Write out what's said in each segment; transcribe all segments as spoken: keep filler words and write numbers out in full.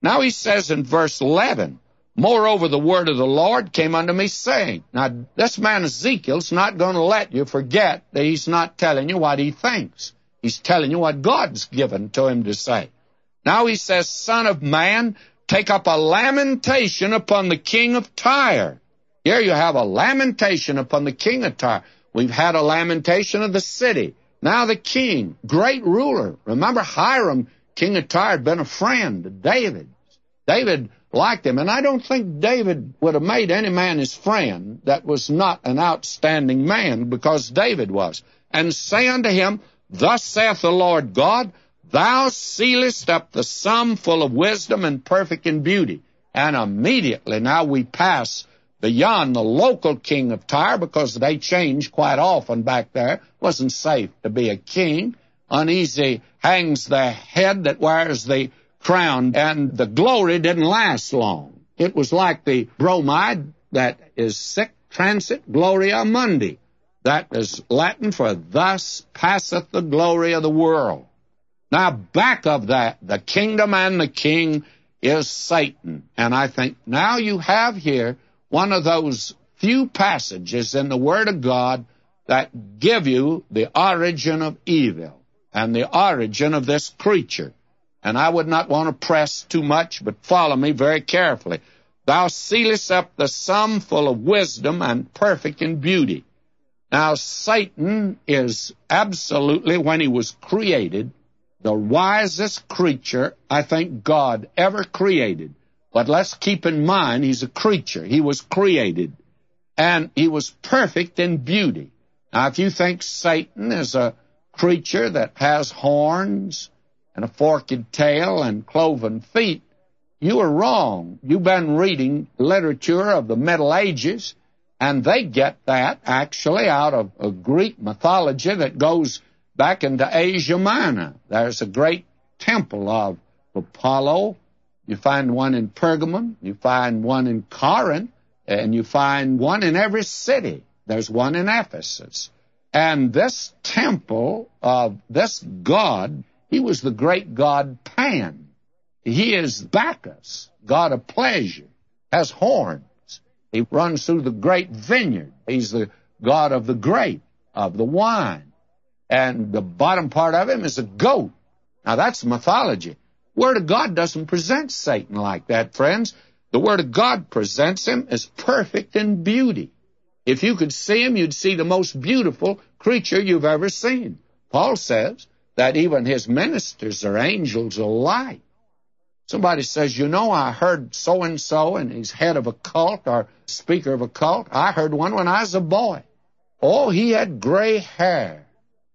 Now he says in verse eleven, moreover, the word of the Lord came unto me, saying. Now, this man Ezekiel's not going to let you forget that he's not telling you what he thinks. He's telling you what God's given to him to say. Now he says, Son of man, take up a lamentation upon the king of Tyre. Here you have a lamentation upon the king of Tyre. We've had a lamentation of the city. Now the king, great ruler. Remember Hiram, king of Tyre, had been a friend of David. David liked him, and I don't think David would have made any man his friend that was not an outstanding man, because David was. And say unto him, Thus saith the Lord God, Thou sealest up the sum full of wisdom and perfect in beauty. And immediately now we pass beyond the local king of Tyre, because they changed quite often back there. It wasn't safe to be a king. Uneasy hangs the head that wears the crown, and the glory didn't last long. It was like the bromide that is sic transit gloria mundi. That is Latin for thus passeth the glory of the world. Now, back of that, the kingdom and the king is Satan. And I think now you have here one of those few passages in the Word of God that give you the origin of evil and the origin of this creature. And I would not want to press too much, but follow me very carefully. Thou sealest up the sum full of wisdom and perfect in beauty. Now, Satan is absolutely, when he was created, the wisest creature I think God ever created. But let's keep in mind, he's a creature. He was created, and he was perfect in beauty. Now, if you think Satan is a creature that has horns and a forked tail and cloven feet, you are wrong. You've been reading literature of the Middle Ages, and they get that actually out of a Greek mythology that goes back into Asia Minor. There's a great temple of Apollo. You find one in Pergamum, you find one in Corinth, and you find one in every city. There's one in Ephesus. And this temple of this god, he was the great god Pan. He is Bacchus, god of pleasure, has horns. He runs through the great vineyard. He's the god of the grape, of the wine. And the bottom part of him is a goat. Now, that's mythology. Word of God doesn't present Satan like that, friends. The Word of God presents him as perfect in beauty. If you could see him, you'd see the most beautiful creature you've ever seen. Paul says that even his ministers are angels of light. Somebody says, you know, I heard so-and-so, and he's head of a cult or speaker of a cult. I heard one when I was a boy. Oh, he had gray hair.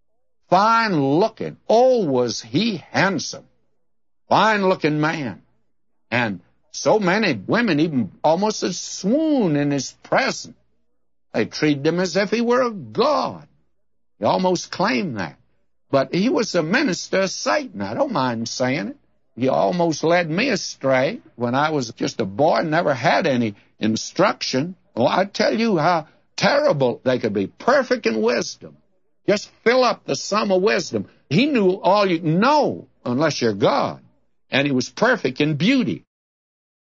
Fine looking. Oh, was he handsome. Fine-looking man. And so many women even almost a swoon in his presence. They treated him as if he were a god. He almost claimed that. But he was a minister of Satan. I don't mind saying it. He almost led me astray when I was just a boy and never had any instruction. Well, I tell you how terrible they could be. Perfect in wisdom. Just fill up the sum of wisdom. He knew all you know, unless you're God. And he was perfect in beauty.